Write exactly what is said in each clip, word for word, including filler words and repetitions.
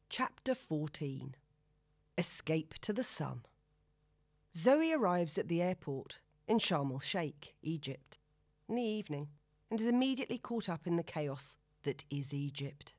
Chapter fourteen. Escape to the Sun. Zoe arrives at the airport in Sharm el-Sheikh, Egypt, in the evening, and is immediately caught up in the chaos that is Egypt.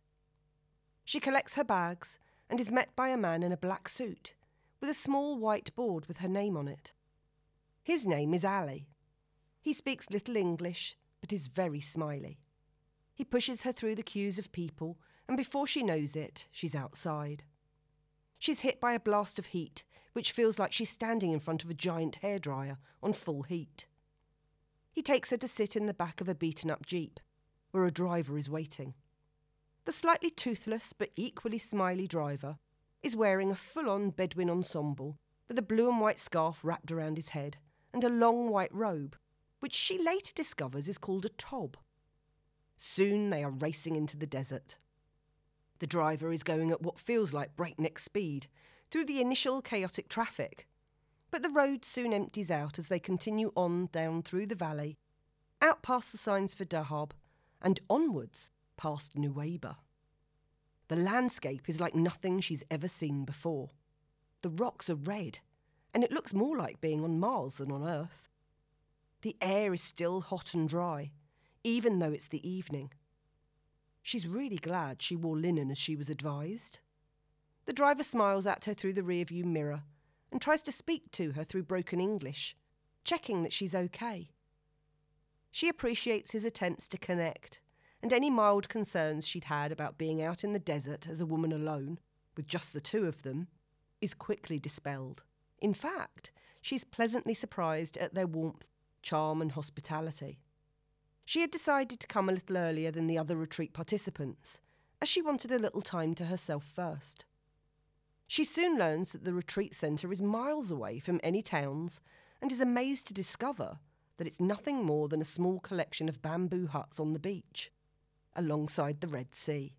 She collects her bags and is met by a man in a black suit with a small white board with her name on it. His name is Ali. He speaks little English, but is very smiley. He pushes her through the queues of people, and before she knows it, she's outside. She's hit by a blast of heat, which feels like she's standing in front of a giant hairdryer on full heat. He takes her to sit in the back of a beaten-up Jeep, where a driver is waiting. The slightly toothless but equally smiley driver is wearing a full-on Bedouin ensemble with a blue and white scarf wrapped around his head and a long white robe, which she later discovers is called a tob. Soon they are racing into the desert. The driver is going at what feels like breakneck speed through the initial chaotic traffic, but the road soon empties out as they continue on down through the valley, out past the signs for Dahab, and onwards past Nuweiba. The landscape is like nothing she's ever seen before. The rocks are red, and it looks more like being on Mars than on Earth. The air is still hot and dry, even though it's the evening. She's really glad she wore linen as she was advised. The driver smiles at her through the rearview mirror and tries to speak to her through broken English, checking that she's okay. She appreciates his attempts to connect, and any mild concerns she'd had about being out in the desert as a woman alone, with just the two of them, is quickly dispelled. In fact, she's pleasantly surprised at their warmth, charm and hospitality. She had decided to come a little earlier than the other retreat participants, as she wanted a little time to herself first. She soon learns that the retreat centre is miles away from any towns and is amazed to discover that it's nothing more than a small collection of bamboo huts on the beach, alongside the Red Sea.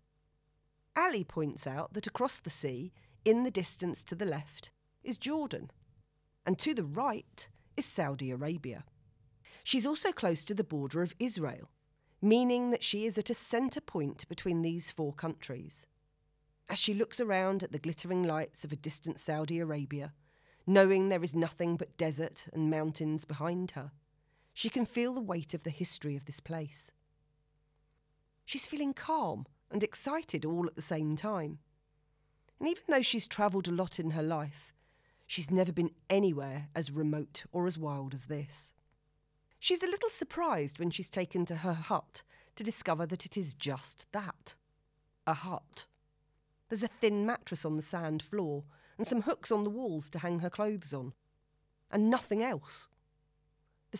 Ali points out that across the sea, in the distance to the left, is Jordan, and to the right is Saudi Arabia. She's also close to the border of Israel, meaning that she is at a centre point between these four countries. As she looks around at the glittering lights of a distant Saudi Arabia, knowing there is nothing but desert and mountains behind her, she can feel the weight of the history of this place. She's feeling calm and excited all at the same time. And even though she's travelled a lot in her life, she's never been anywhere as remote or as wild as this. She's a little surprised when she's taken to her hut to discover that it is just that, a hut. There's a thin mattress on the sand floor and some hooks on the walls to hang her clothes on, and nothing else.